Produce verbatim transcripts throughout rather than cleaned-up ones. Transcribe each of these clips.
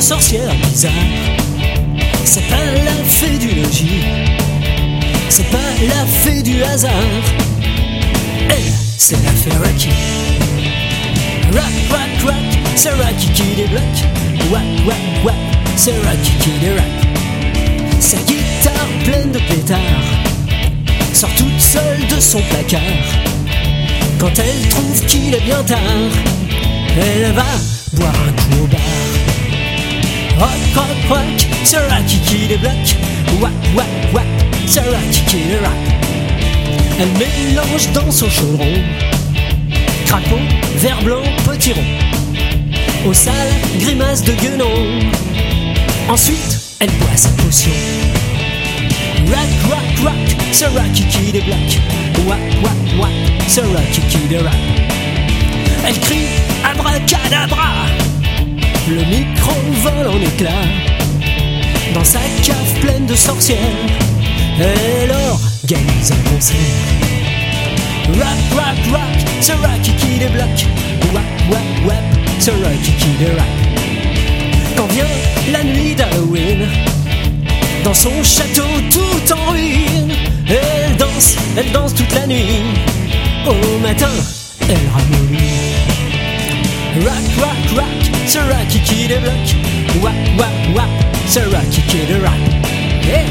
sorcière bizarre. C'est pas la fée du logis, c'est pas la fée du hasard. Elle, c'est la fée Rocky. Rock, rock, rock, c'est Rocky qui débloque. Wack, wack, wack, c'est Rocky qui dérape. Sa guitare pleine de pétards sort toute seule de son placard. Quand elle trouve qu'il est bien tard, elle va boire un coup au bar. Rock, rock, rock, c'est Rocky qui débloque. Wack, wack, wack, c'est Rocky qui dérape. Elle mélange dans son chaudron crapaud, vert blanc, potiron, au sale, grimace de guenon. Ensuite, elle boit sa potion. Rock, rock, rock, c'est Rocky qui débloque. Wack, wack, wack, c'est Rocky qui dérape. Elle crie abracadabra, le micro vole en éclats. Dans sa cave pleine de sorcières, elle organise un concert. Rock, rock, rock, c'est Rocky qui débloque. Wack, wack, wack, c'est Rocky qui dérape. Quand vient la nuit d'Halloween, dans son château tout en ruine, elle danse, elle danse toute la nuit. Au matin, elle ramollit. Rock, rock, rock, c'est Rocky qui débloque. Wack, wack, wack, c'est Rocky qui dérape. Yeah.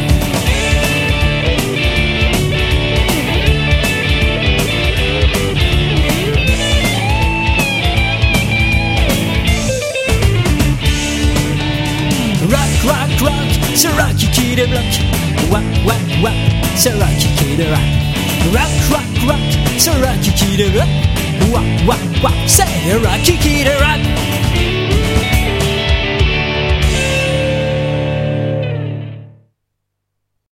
Rock, rock, rock, c'est Rocky qui débloque. Wack, wack, wack, c'est Rocky qui dérape. Rock, rock, rock, c'est Rocky qui débloque. Wack, wack, wack, c'est Rocky qui dérape.